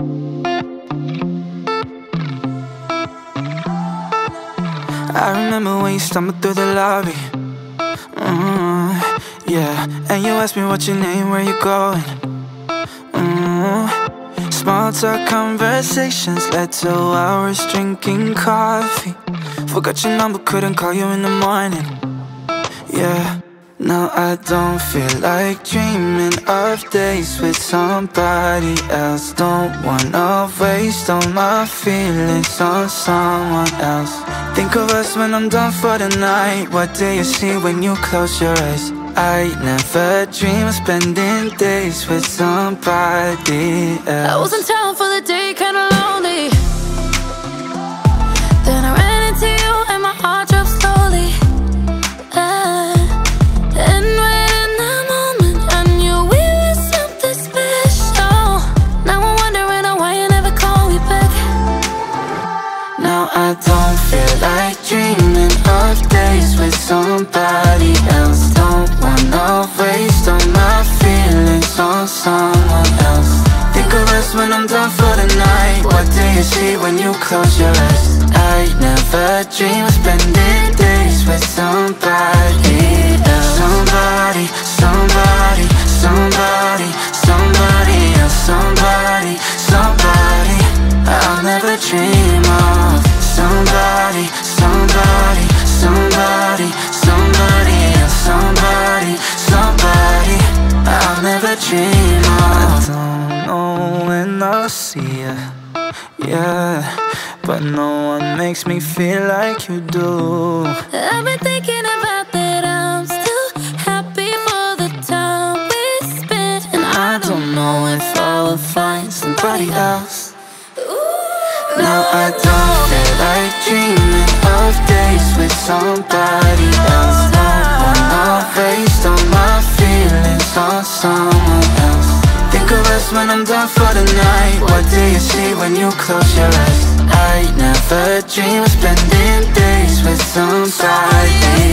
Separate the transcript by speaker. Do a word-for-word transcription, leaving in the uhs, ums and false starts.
Speaker 1: I remember when you stumbled through the lobby. mm, Yeah, and you asked me what's your name, where you going. mm, Small talk conversations led to hours drinking coffee. Forgot your number, couldn't call you in the morning. Yeah, now I don't feel like dreaming of days with somebody else. Don't wanna waste all my feelings on someone else. Think of us when I'm done for the night. What do you see when you close your eyes? I never dream of spending days with somebody else.
Speaker 2: I was in town for the day, kinda lonely. Then I ran into you and my heart dropped slowly. uh, And right in that moment I knew we were something special. Now I'm wondering why you never call me back.
Speaker 1: Now I don't feel like dreaming of days with somebody else. Don't wanna waste all my feelings on someone else. Think of us when I'm done for the night. What do you see when you close your eyes? I never dream of spending days with somebody else. Somebody, somebody, somebody, somebody else. Somebody, somebody I'll never dream of. Somebody, somebody, somebody, somebody else. Somebody, somebody I'll never dream of. I don't know when I'll see you, yeah, but no one makes me feel like you do.
Speaker 2: I've been thinking about that, I'm still happy for the time we spent. And
Speaker 1: I don't know if I will find somebody else. Now I don't feel like dreaming of days with somebody else. Don't wanna waste all my feelings on someone else. Think of us when I'm done for the night. What do you see when you close your eyes? I never dream of spending days with somebody